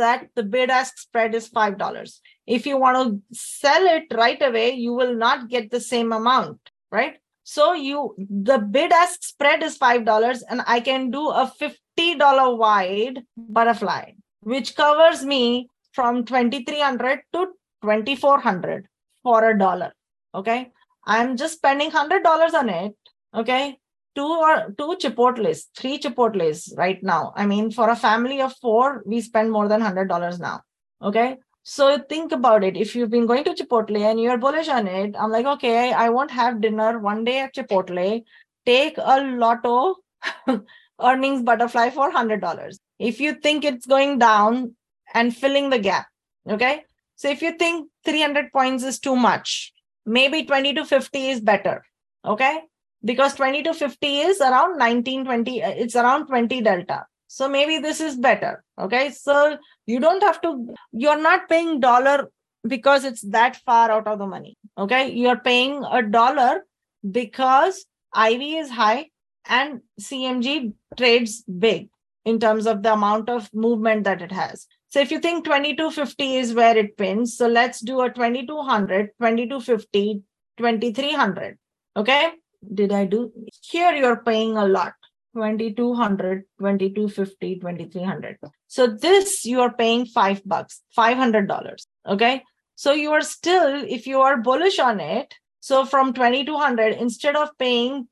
that the bid ask spread is $5. If you want to sell it right away, you will not get the same amount, right? So the bid ask spread is $5 and I can do a $50 wide butterfly, which covers me from 2,300 to 2,400 for $1. Okay. I'm just spending $100 on it. Okay. Two Chipotles, 3 Chipotles right now. I mean, for a family of 4, we spend more than $100 now. Okay. So think about it. If you've been going to Chipotle and you're bullish on it, I'm like, okay, I won't have dinner one day at Chipotle. Take a lotto earnings butterfly for $100. If you think it's going down and filling the gap, okay? So if you think 300 points is too much, maybe 20 to 50 is better, okay? Because 20 to 50 is around 19, 20, it's around 20 delta. So maybe this is better, okay? So you don't have to, you're not paying dollar because it's that far out of the money, okay? You're paying $1 because IV is high and CMG trades big in terms of the amount of movement that it has. So if you think 2250 is where it pins, so let's do a 2200, 2250, 2300. Okay. Did I do? Here you're paying a lot. 2200, 2250, 2300. So this you are paying $5, $500. Okay. So you are still, if you are bullish on it, so from 2200, instead of paying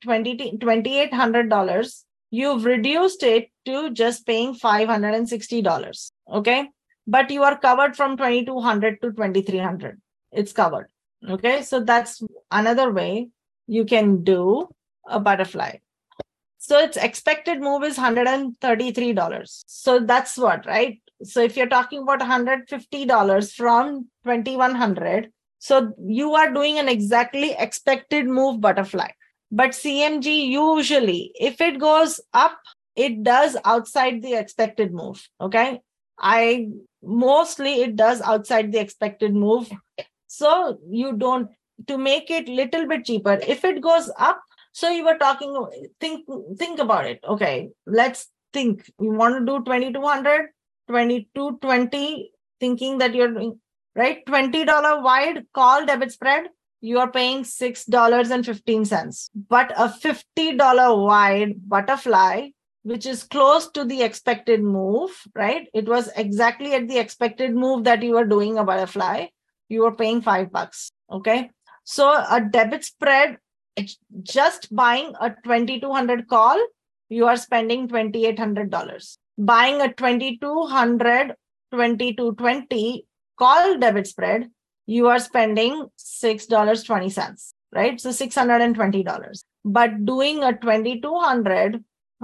$2,800, you've reduced it to just paying $560. Okay. But you are covered from 2200 to 2300. It's covered. Okay. So that's another way you can do a butterfly. So its expected move is $133. So that's what, right? So if you're talking about $150 from 2100, so you are doing an exactly expected move butterfly. But CMG usually, if it goes up, it does outside the expected move. Okay. Mostly it does outside the expected move. So you don't, to make it little bit cheaper, if it goes up, so you were talking, think about it. Okay, let's think. You want to do 2200, 2220, thinking that you're doing, right? $20 wide call debit spread, you are paying $6.15. But a $50 wide butterfly, which is close to the expected move, right? It was exactly at the expected move that you were doing a butterfly. You were paying $5. Okay. So a debit spread, just buying a 2200 call, you are spending $2,800. Buying a 2200, 2220 call debit spread, you are spending $6.20, right? So $620. But doing a 2200,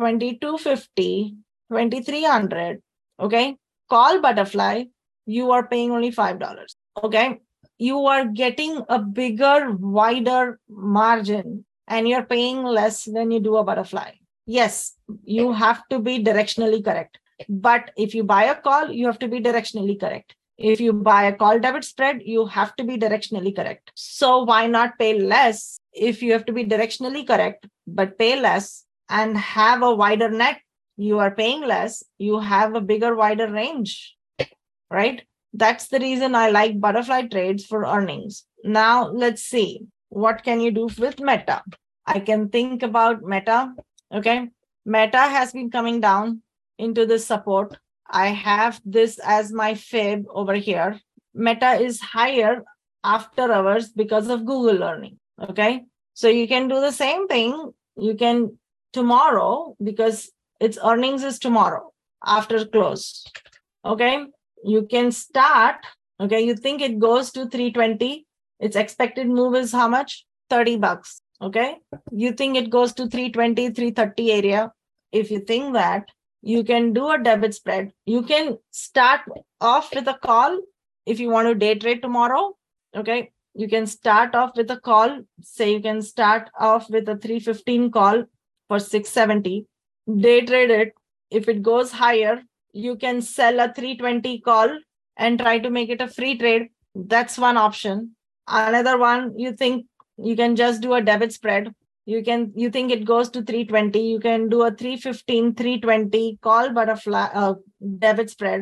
2250, 2300, okay, call butterfly, you are paying only $5. Okay. You are getting a bigger, wider margin and you're paying less when you do a butterfly. Yes, you have to be directionally correct. But if you buy a call, you have to be directionally correct. If you buy a call debit spread, you have to be directionally correct. So why not pay less if you have to be directionally correct, but pay less and have a wider net? You are paying less, you have a bigger, wider range, right? That's the reason I like butterfly trades for earnings. Now, let's see. What can you do with Meta? I can think about Meta. Okay. Meta has been coming down into this support. I have this as my fib over here. Meta is higher after hours because of Google learning. Okay. So you can do the same thing. You can tomorrow, because its earnings is tomorrow after close. Okay. You can start, okay, you think it goes to 320. Its expected move is how much? $30. Okay. You think it goes to 320, 330 area. If you think that, you can do a debit spread. You can start off with a call if you want to day trade tomorrow. Okay. You can start off with a call. Say you can start off with a 315 call for 670. Day trade it. If it goes higher, you can sell a 320 call and try to make it a free trade. That's one option. Another one, you think you can just do a debit spread. You think it goes to 320. You can do a 315, 320 call butterfly debit spread.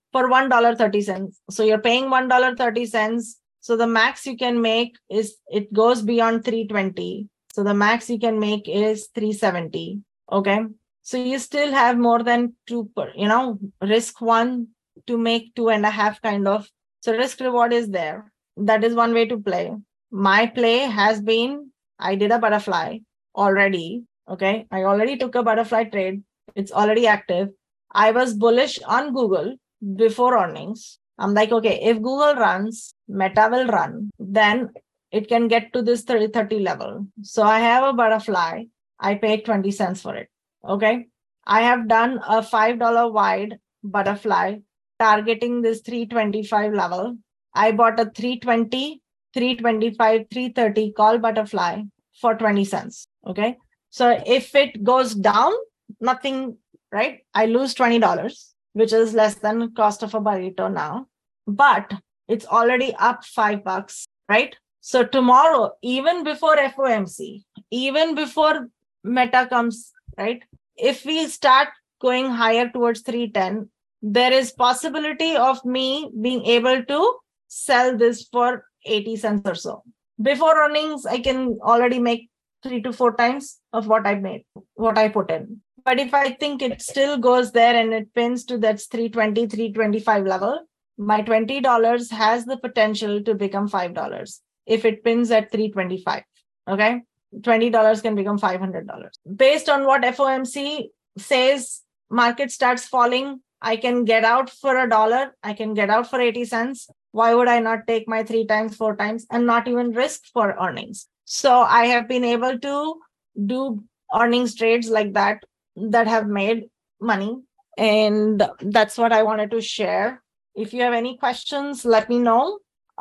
for $1.30. So you're paying $1.30. So the max you can make is, it goes beyond 320. So the max you can make is 370. Okay. So you still have more than risk one to make 2.5 kind of. So risk reward is there. That is one way to play. My play has been, I did a butterfly already. Okay. I already took a butterfly trade. It's already active. I was bullish on Google before earnings. I'm like, okay, if Google runs, Meta will run, then it can get to this 30 level. So I have a butterfly. I paid 20 cents for it. Okay. I have done a $5 wide butterfly targeting this 325 level. I bought a 320, 325, 330 call butterfly for 20 cents. Okay. So if it goes down, nothing, right? I lose $20, which is less than cost of a burrito now, but it's already up $5, right? So tomorrow, even before FOMC, even before Meta comes, right? If we start going higher towards 310, there is possibility of me being able to sell this for 80 cents or so. Before earnings, I can already make 3 to 4 times of what I made, what I put in. But if I think it still goes there and it pins to that 320, 325 level, my $20 has the potential to become $5 if it pins at 325. Okay. $20 can become $500. Based on what FOMC says, market starts falling, I can get out for $1. I can get out for 80 cents. Why would I not take my 3 times, 4 times and not even risk for earnings? So I have been able to do earnings trades like that have made money. And that's what I wanted to share. If you have any questions, let me know.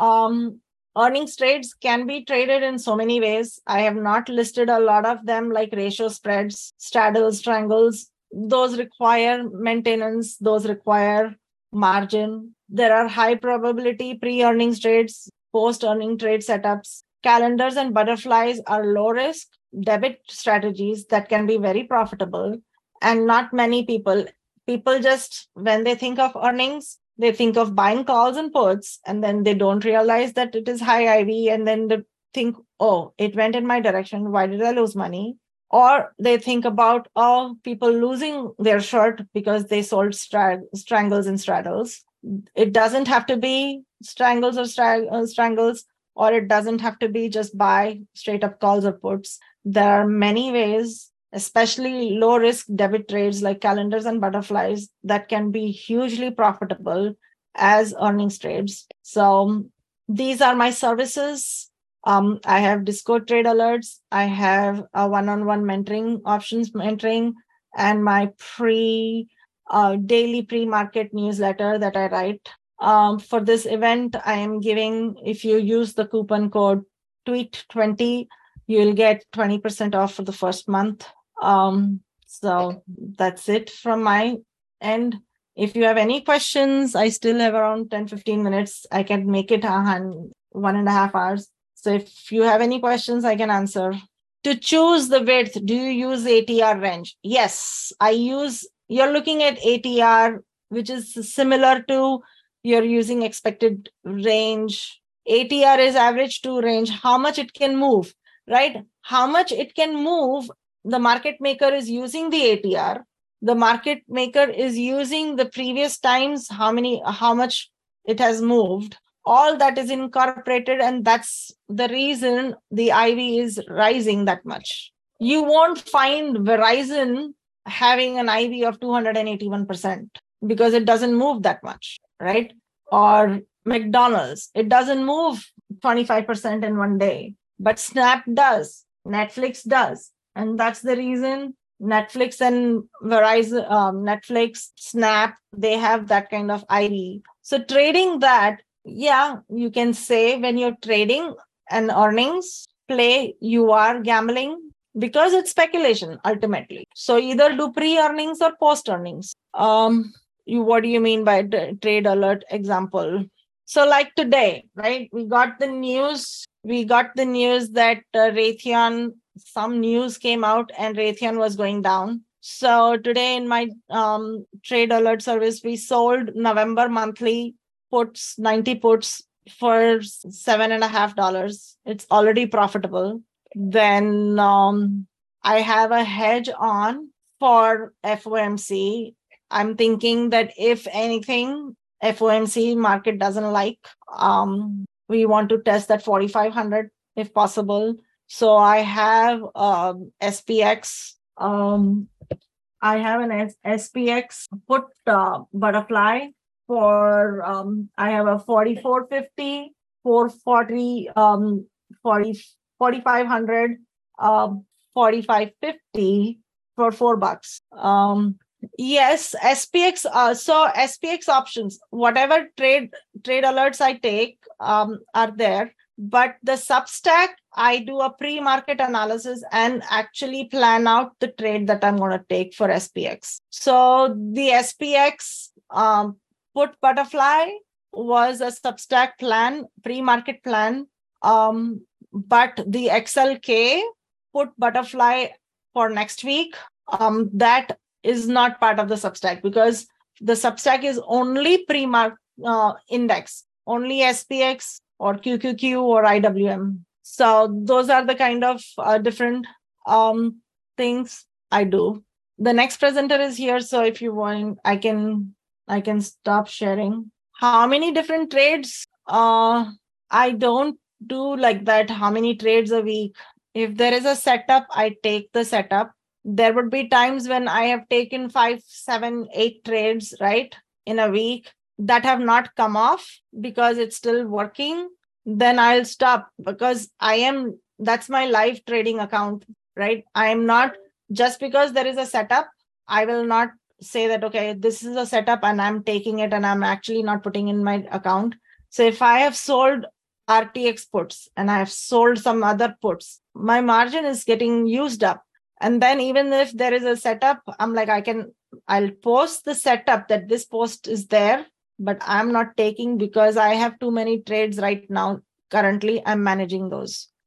Earnings trades can be traded in so many ways. I have not listed a lot of them, like ratio spreads, straddles, triangles. Those require maintenance. Those require margin. There are high probability pre-earnings trades, post-earning trade setups. Calendars and butterflies are low risk debit strategies that can be very profitable. And not many people just, when they think of earnings, they think of buying calls and puts, and then they don't realize that it is high IV, and then they think, oh, it went in my direction. Why did I lose money? Or they think about, oh, people losing their shirt because they sold strangles and straddles. It doesn't have to be strangles or strangles, or it doesn't have to be just buy straight up calls or puts. There are many ways, especially low risk debit trades like calendars and butterflies, that can be hugely profitable as earnings trades. So these are my services. I have Discord trade alerts. I have a one-on-one mentoring, options mentoring, and my daily pre-market newsletter that I write. For this event, I am giving, if you use the coupon code TWEET20, you'll get 20% off for the first month. So that's it from my end. If you have any questions, I still have around 10-15 minutes. I can make it 1.5 hours. So if you have any questions, I can answer. To choose the width, do you use ATR range? Yes, I use, you're looking at ATR, which is similar to you're using expected range. ATR is average to range, how much it can move, right? How much it can move. The market maker is using the ATR. The market maker is using the previous times, how much it has moved. All that is incorporated, and that's the reason the IV is rising that much. You won't find Verizon having an IV of 281% because it doesn't move that much, right? Or McDonald's, it doesn't move 25% in one day, but Snap does, Netflix does. And that's the reason Netflix and Verizon, Netflix, Snap, they have that kind of IV. So trading that, yeah, you can say when you're trading an earnings play, you are gambling because it's speculation ultimately. So either do pre-earnings or post-earnings. What do you mean by trade alert example? So like today, right? We got the news that Raytheon, some news came out and Raytheon was going down. So today in my trade alert service, we sold November monthly puts, 90 puts for $7.50. It's already profitable. Then I have a hedge on for FOMC. I'm thinking that if anything, FOMC market doesn't like, we want to test that 4,500 if possible. So I have SPX. I have an SPX put butterfly for I have a 4450, 440, 40, 4500, 4550 for $4. Yes, SPX. So SPX options, whatever trade alerts I take are there. But the Substack, I do a pre-market analysis and actually plan out the trade that I'm going to take for SPX. So the SPX put butterfly was a Substack plan, pre-market plan. But the XLK put butterfly for next week, that is not part of the Substack because the Substack is only pre-market index, only SPX or QQQ or IWM. So those are the kind of different things I do. The next presenter is here, so if you want, I can stop sharing. How many different trades? I don't do like that. How many trades a week? If there is a setup, I take the setup. There would be times when I have taken 5, 7, 8 trades, right, in a week that have not come off because it's still working. Then I'll stop because that's my live trading account, right? I'm not, just because there is a setup, I will not say that, okay, this is a setup and I'm taking it and I'm actually not putting in my account. So if I have sold RTX puts and I have sold some other puts, my margin is getting used up. And then even if there is a setup, I'm like, I'll post the setup that this post is there, but I'm not taking because I have too many trades right now. Currently, I'm managing those.